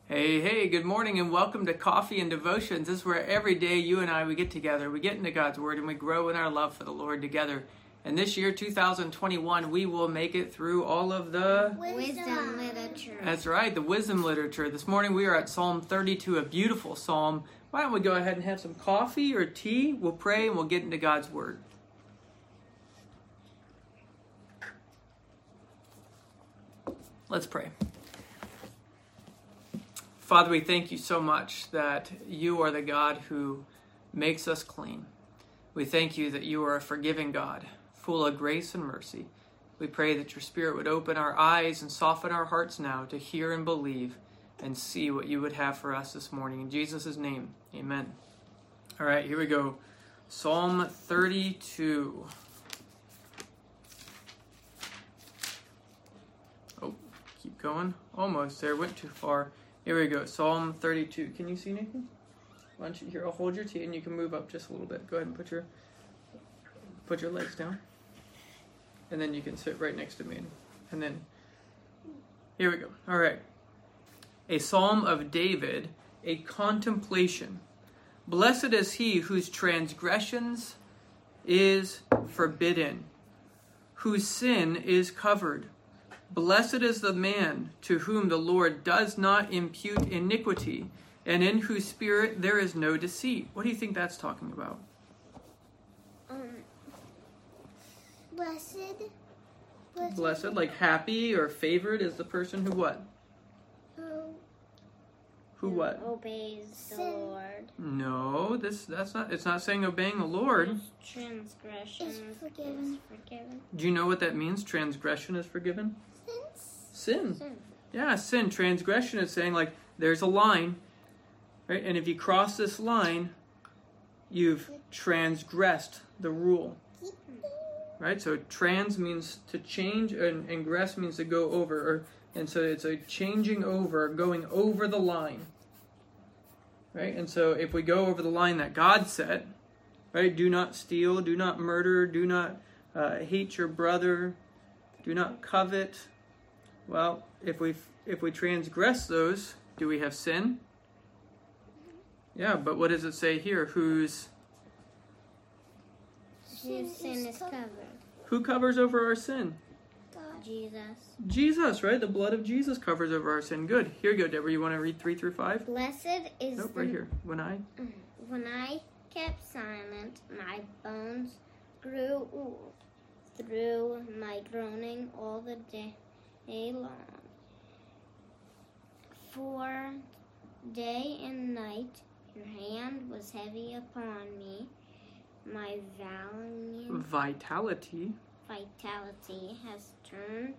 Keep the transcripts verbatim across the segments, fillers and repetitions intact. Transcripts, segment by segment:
Hey, hey, good morning and welcome to Coffee and Devotions. This is where every day you and I, we get together, we get into God's Word, and we grow in our love for the Lord together. And this year, two thousand twenty-one, we will make it through all of the... Wisdom literature. That's right, the wisdom literature. This morning we are at Psalm thirty-two, a beautiful psalm. Why don't we go ahead and have some coffee or tea? We'll pray and we'll get into God's Word. Let's pray. Father, we thank you so much that you are the God who makes us clean. We thank you that you are a forgiving God, full of grace and mercy. We pray that your Spirit would open our eyes and soften our hearts now to hear and believe and see what you would have for us this morning. In Jesus' name, amen. All right, here we go. Psalm thirty-two. Oh, keep going. Almost there, went too far. Here we go, Psalm thirty-two. Can you see anything? Why don't you, here, I'll hold your tea and you can move up just a little bit. Go ahead and put your put your legs down. And then you can sit right next to me. And then, here we go. All right. A Psalm of David, a contemplation. Blessed is he whose transgressions is forbidden, whose sin is covered. Blessed is the man to whom the Lord does not impute iniquity, and in whose spirit there is no deceit. What do you think that's talking about? Um, blessed. Blessed, Blessed, like happy or favored is the person who what? Who, Who what? obeys the Lord. No, this that's not. It's not saying obeying the Lord. Whose transgression Is forgiven. is forgiven. Do you know what that means? Transgression is forgiven. Sin. Sin. Yeah, sin. Transgression is saying like there's a line, right? And if you cross this line, you've transgressed the rule, right? So trans means to change, and, and gress means to go over, or and so it's a changing over, going over the line, right? And so if we go over the line that God set, right? Do not steal, do not murder, do not uh, hate your brother, do not covet. Well, if we if we transgress those, do we have sin? Yeah, but what does it say here? Whose Whose sin is covered. who covers over our sin? God. Jesus. Jesus, right? The blood of Jesus covers over our sin. Good. Here you go, Deborah. You want to read three through five? Blessed is Nope, the right here. When I When I kept silent, my bones grew through my groaning all the day long. For day and night your hand was heavy upon me. My valiant vitality. vitality has turned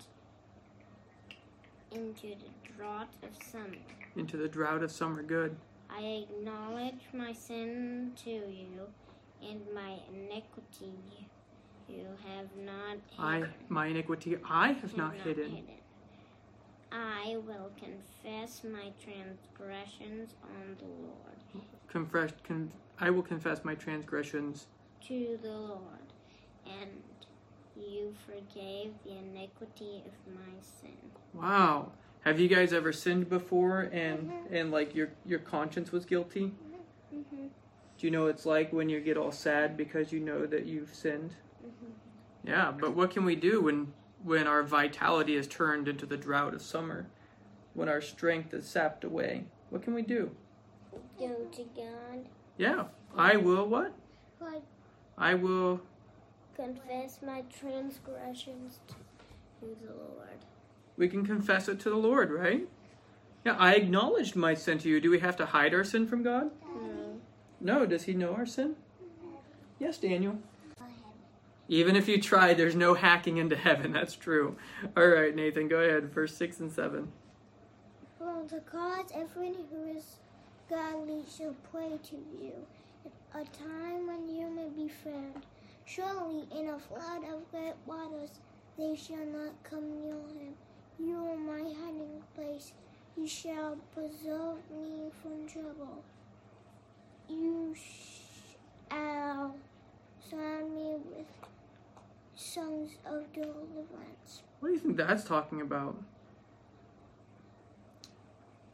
into the drought of summer. Into the drought of summer. Good. I acknowledge my sin to you, and my iniquity you have not I hidden. my iniquity I have have not hidden. I will confess my transgressions on the Lord. Confess, con, I will confess my transgressions. To the Lord, and you forgave the iniquity of my sin. Wow. Have you guys ever sinned before and mm-hmm. and like your your conscience was guilty? Mm-hmm. Do you know what it's like when you get all sad because you know that you've sinned? Mm-hmm. Yeah, but what can we do when when our vitality is turned into the drought of summer? When our strength is sapped away? What can we do? Go to God. Yeah. I will what? God. I will Confess my transgressions to the Lord. We can confess it to the Lord, right? Yeah, I acknowledged my sin to you. Do we have to hide our sin from God? No. No. Does he know our sin? Yes, Daniel. Even if you try, there's no hacking into heaven. That's true. All right, Nathan, go ahead. Verse six and seven. For the cause everyone who is godly shall pray to you, a time when you may be found. Surely in a flood of great waters they shall not come near him. You are my hiding place. You shall preserve me from trouble. You shall surround me with songs of deliverance. What do you think that's talking about?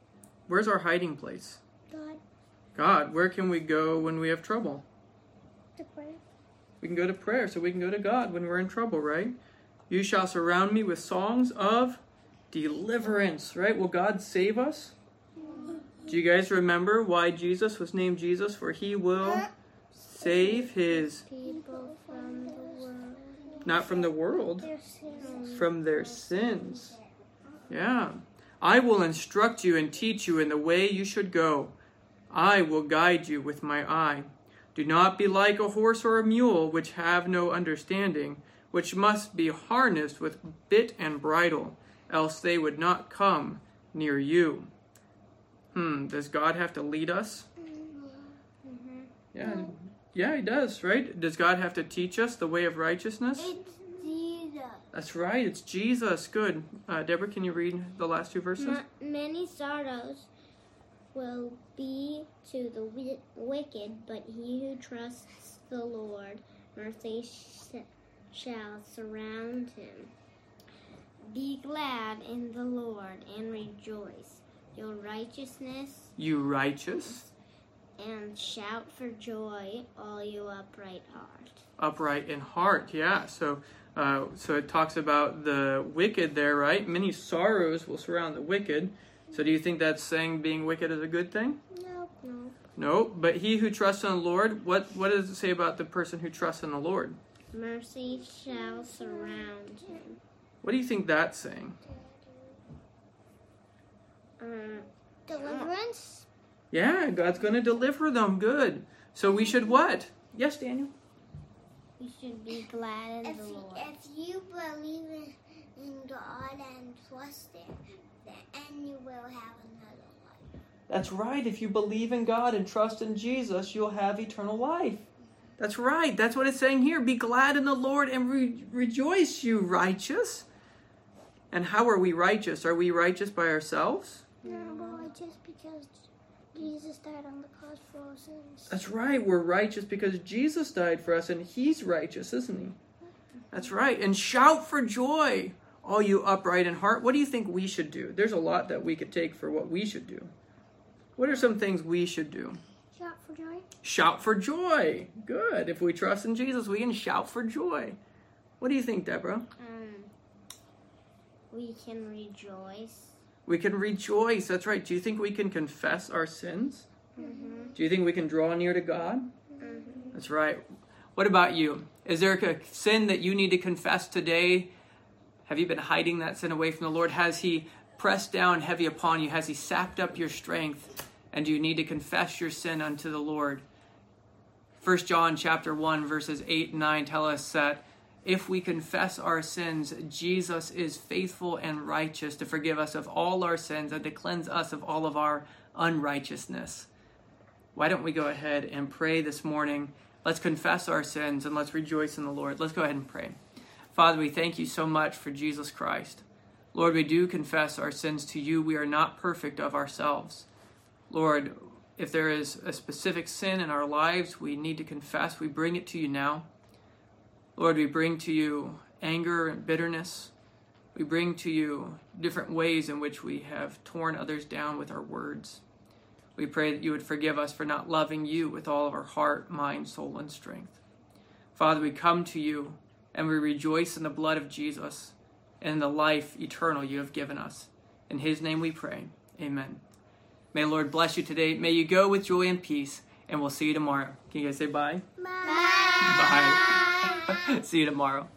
Where's our hiding place? God, God. Where can we go when we have trouble? to pray. We can go to prayer, so we can go to God when we're in trouble, right? You shall surround me with songs of deliverance, right? Will God save us? Do you guys remember why Jesus was named Jesus? For he will save his, People from the world. not from the world, Their sins. from their sins. Yeah. I will instruct you and teach you in the way you should go. I will guide you with my eye. Do not be like a horse or a mule, which have no understanding, which must be harnessed with bit and bridle, else they would not come near you. Hmm, does God have to lead us? Mm-hmm. Yeah. Yeah, he does, right? Does God have to teach us the way of righteousness? It's Jesus. That's right, it's Jesus. Good. Uh, Deborah, can you read the last two verses? Ma- many sorrows will be to the wi- wicked, but he who trusts the Lord, mercy sh- shall surround him. Be glad in the Lord and rejoice. Your righteousness You righteous, and shout for joy, all you upright heart. upright in heart. Yeah, so uh, so it talks about the wicked there, right? Many sorrows will surround the wicked. So do you think that's saying being wicked is a good thing? No. No. No, but he who trusts in the Lord, what, what does it say about the person who trusts in the Lord? Mercy shall surround him. What do you think that's saying? Um, Deliverance. Yeah, God's going to deliver them. Good. So we should what? Yes, Daniel? we should be glad in If, the Lord. if you believe in, in God and trust Him, then you will have another life. That's right. If you believe in God and trust in Jesus, you'll have eternal life. That's right. That's what it's saying here. Be glad in the Lord and re- rejoice, you righteous. And how are we righteous? Are we righteous by ourselves? No, but just because Jesus died on the cross for our sins. That's right. We're righteous because Jesus died for us and he's righteous, isn't he? That's right. And shout for joy, all you upright in heart. What do you think we should do? There's a lot that we could take for what we should do. What are some things we should do? Shout for joy. Shout for joy. Good. If we trust in Jesus, we can shout for joy. What do you think, Deborah? Um, we can rejoice. We can rejoice. That's right. Do you think we can confess our sins? Mm-hmm. Do you think we can draw near to God? Mm-hmm. That's right. What about you? Is there a sin that you need to confess today? Have you been hiding that sin away from the Lord? Has he pressed down heavy upon you? Has he sapped up your strength? And do you need to confess your sin unto the Lord? First John chapter one, verses eight and nine tell us that if we confess our sins, Jesus is faithful and righteous to forgive us of all our sins and to cleanse us of all of our unrighteousness. Why don't we go ahead and pray this morning? Let's confess our sins and let's rejoice in the Lord. Let's go ahead and pray. Father, we thank you so much for Jesus Christ. Lord, we do confess our sins to you. We are not perfect of ourselves. Lord, if there is a specific sin in our lives we need to confess, we bring it to you now. Lord, we bring to you anger and bitterness. We bring to you different ways in which we have torn others down with our words. We pray that you would forgive us for not loving you with all of our heart, mind, soul, and strength. Father, we come to you and we rejoice in the blood of Jesus and in the life eternal you have given us. In his name we pray. Amen. May the Lord bless you today. May you go with joy and peace, and we'll see you tomorrow. Can you guys say bye? Bye. Bye. See you tomorrow.